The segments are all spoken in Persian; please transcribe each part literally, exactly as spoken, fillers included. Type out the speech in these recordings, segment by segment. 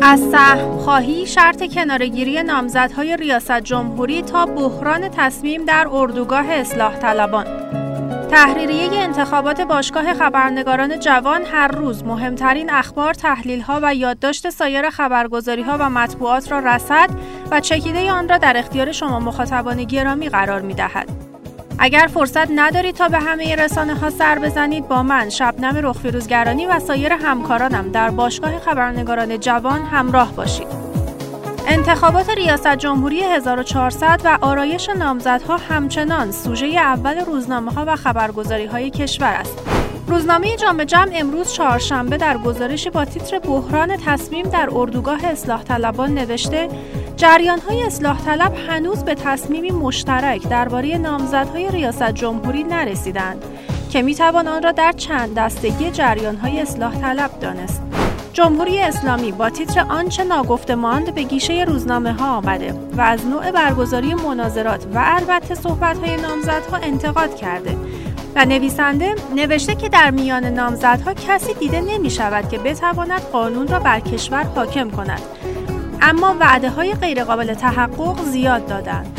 از سهم خواهی شرط کناره‌گیری نامزدهای ریاست جمهوری تا بحران تصمیم در اردوگاه اصلاح طلبان. تحریریه انتخابات باشگاه خبرنگاران جوان هر روز مهمترین اخبار، تحلیل‌ها و یادداشت سایر خبرگزاری‌ها و مطبوعات را رصد و چکیده آن را در اختیار شما مخاطبان گرامی قرار می‌دهد. اگر فرصت ندارید تا به همه رسانه‌ها سر بزنید، با من شبنم رخفیروزگرانی و سایر همکارانم در باشگاه خبرنگاران جوان همراه باشید. انتخابات ریاست جمهوری هزار و چهارصد و آرایش نامزدها همچنان سوژه اول روزنامه‌ها و خبرگزاری‌های کشور است. روزنامه جامع جمع امروز چهارشنبه در گزارشی با تیتر بحران تصمیم در اردوگاه اصلاح طلبان نوشته: جریان‌های اصلاح طلب هنوز به تصمیمی مشترک درباره نامزدهای ریاست جمهوری نرسیدند که می‌توان آن را در چند دستگی جریان‌های اصلاح طلب دانست. جمهوری اسلامی با تیتر آنچه ناگفته ماند به گیشه روزنامه‌ها آمده و از نوع برگزاری مناظرات و البته صحبت‌های نامزدها انتقاد کرده و نویسنده نوشته که در میان نامزدها کسی دیده نمی‌شود که بتواند قانون را بر کشور حاکم کند، اما وعده‌های غیرقابل تحقق زیاد دادند.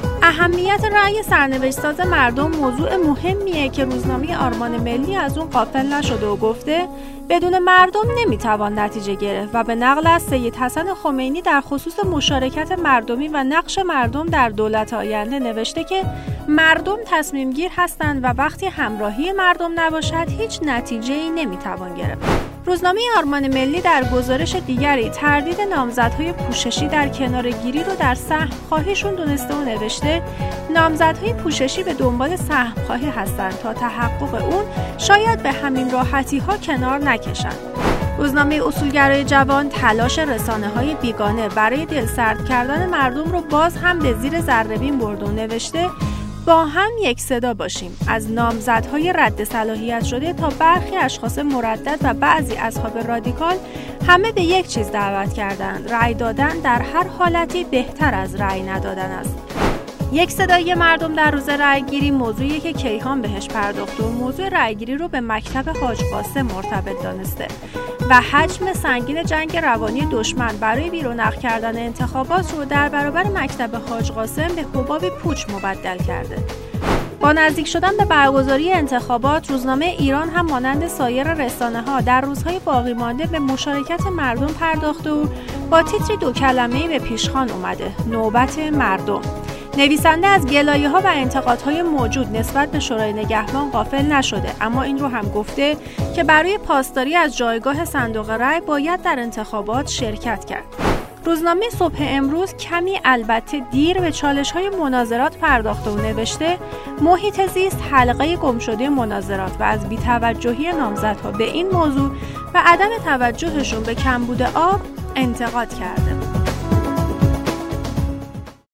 اهمیت رأی سرنوشت‌ساز مردم موضوع مهمیه که روزنامه آرمان ملی از اون غافل نشده و گفته بدون مردم نمیتوان نتیجه گرفت و به نقل از سید حسن خمینی در خصوص مشارکت مردمی و نقش مردم در دولت آینده نوشته که مردم تصمیم گیر هستند و وقتی همراهی مردم نباشد هیچ نتیجه‌ای نمیتوان گرفت. روزنامه آرمان ملی در گزارش دیگری تردید نامزدهای پوششی در کناره‌گیری رو در سهم خواهیشون دونسته و نوشته نامزدهای پوششی به دنبال سهم خواهی هستند تا تحقق اون شاید به همین راحتی ها کنار نکشند. روزنامه اصولگرای جوان تلاش رسانه‌های بیگانه برای دلسرد کردن مردم رو باز هم به زیر ذره‌بین برد و نوشته با هم یک صدا باشیم. از نامزدهای رد صلاحیت شده تا برخی اشخاص مردد و بعضی اصحاب رادیکال همه به یک چیز دعوت کردند: رأی دادن در هر حالتی بهتر از رأی ندادن است. یک صدای مردم در روز رأیگیری موضوعی که کیهان بهش پرداخته و موضوع رأیگیری رو به مکتب حاج قاسم مرتبط دانسته و حجم سنگین جنگ روانی دشمن برای بیرونق کردن انتخابات رو در برابر مکتب حاج قاسم به حباب پوچ مبدل کرده. با نزدیک شدن به برگزاری انتخابات، روزنامه ایران هم مانند سایر رسانه‌ها در روزهای باقی مانده به مشارکت مردم پرداخته و با تیتری دو کلمه‌ای به پیشخوان اومده: نوبت مردم. نویسنده از گلایه‌ها و انتقادهای موجود نسبت به شورای نگهبان غافل نشده، اما این رو هم گفته که برای پاسداری از جایگاه صندوق رأی باید در انتخابات شرکت کرد. روزنامه صبح امروز کمی البته دیر به چالش‌های مناظرات پرداخته و نوشته محیط زیست حلقه گمشده مناظرات و از بی‌توجهی نامزدها به این موضوع و عدم توجهشون به کمبود آب انتقاد کرده.